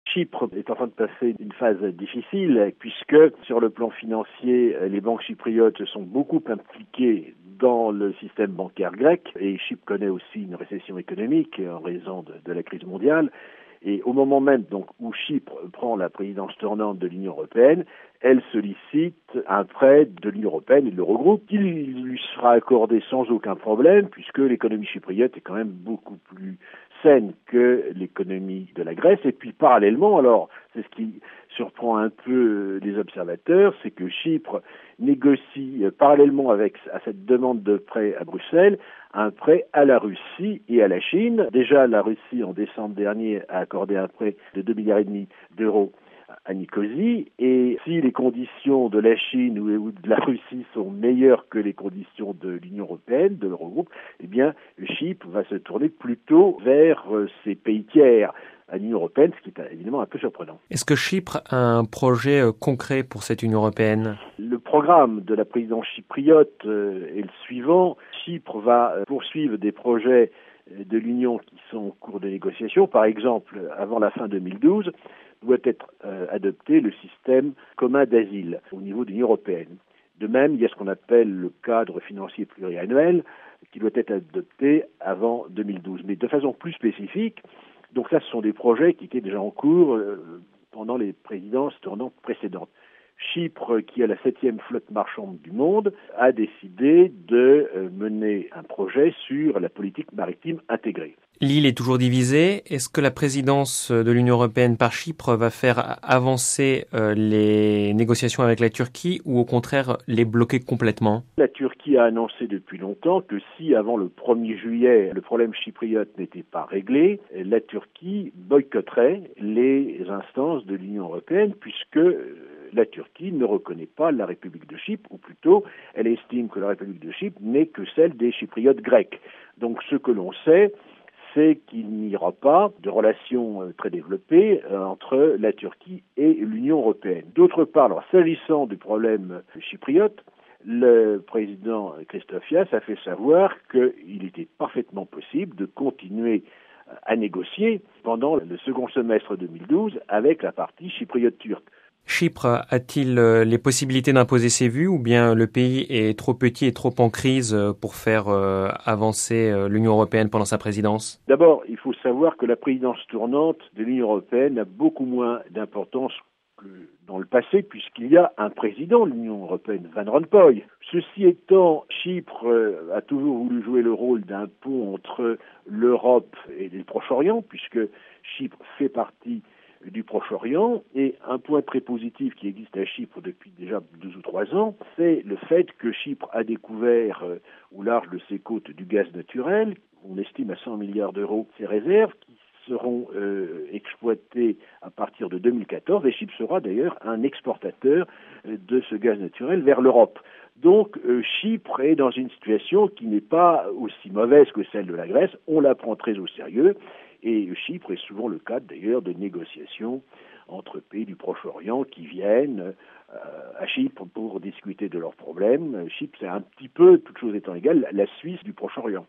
Chypre est en train de passer une phase difficile puisque sur le plan financier, les banques chypriotes se sont beaucoup impliquées dans le système bancaire grec et Chypre connaît aussi une récession économique en raison de la crise mondiale. Et au moment même donc où Chypre prend la présidence tournante de l'Union européenne, elle sollicite un prêt de l'Union européenne et de l'Eurogroupe qui lui sera accordé sans aucun problème puisque l'économie chypriote est quand même beaucoup plus saine que l'économie de la Grèce. Et puis parallèlement, alors c'est ce qui surprend un peu les observateurs, c'est que Chypre négocie parallèlement à cette demande de prêt à Bruxelles un prêt à la Russie et à la Chine. Déjà, la Russie, en décembre dernier, a accordé un prêt de 2,5 milliards d'euros à Nicosie, et si les conditions de la Chine ou de la Russie sont meilleures que les conditions de l'Union européenne, de l'Eurogroupe, eh bien, Chypre va se tourner plutôt vers ces pays tiers à l'Union européenne, ce qui est évidemment un peu surprenant. Est-ce que Chypre a un projet concret pour cette Union européenne ? Le programme de la présidence chypriote est le suivant. Chypre va poursuivre des projets de l'Union qui sont en cours de négociation. Par exemple, avant la fin 2012, doit être adopté le système commun d'asile au niveau de l'Union européenne. De même, il y a ce qu'on appelle le cadre financier pluriannuel qui doit être adopté avant 2012. Mais de façon plus spécifique, donc ça, ce sont des projets qui étaient déjà en cours pendant les présidences tournantes précédentes. Chypre, qui a la 7e flotte marchande du monde, a décidé de mener un projet sur la politique maritime intégrée. L'île est toujours divisée. Est-ce que la présidence de l'Union européenne par Chypre va faire avancer les négociations avec la Turquie ou au contraire les bloquer complètement ? La Turquie a annoncé depuis longtemps que si avant le 1er juillet le problème chypriote n'était pas réglé, la Turquie boycotterait les instances de l'Union européenne puisque la Turquie ne reconnaît pas la République de Chypre, ou plutôt, elle estime que la République de Chypre n'est que celle des Chypriotes grecs. Donc ce que l'on sait, c'est qu'il n'y aura pas de relations très développées entre la Turquie et l'Union européenne. D'autre part, alors, s'agissant du problème chypriote, le président Christofias a fait savoir qu'il était parfaitement possible de continuer à négocier pendant le second semestre 2012 avec la partie chypriote turque. Chypre a-t-il les possibilités d'imposer ses vues ou bien le pays est trop petit et trop en crise pour faire avancer l'Union européenne pendant sa présidence ? D'abord, il faut savoir que la présidence tournante de l'Union européenne a beaucoup moins d'importance que dans le passé puisqu'il y a un président de l'Union européenne, Van Rompuy. Ceci étant, Chypre a toujours voulu jouer le rôle d'un pont entre l'Europe et le Proche-Orient puisque Chypre fait partie du Proche-Orient. Et un point très positif qui existe à Chypre depuis déjà 2 ou 3 ans, c'est le fait que Chypre a découvert au large de ses côtes du gaz naturel. On estime à 100 milliards d'euros ses réserves qui seront exploitées à partir de 2014 et Chypre sera d'ailleurs un exportateur de ce gaz naturel vers l'Europe. Donc Chypre est dans une situation qui n'est pas aussi mauvaise que celle de la Grèce, on la prend très au sérieux. Et Chypre est souvent le cadre d'ailleurs de négociations entre pays du Proche-Orient qui viennent à Chypre pour discuter de leurs problèmes. Chypre, c'est un petit peu, toutes choses étant égales, la Suisse du Proche-Orient.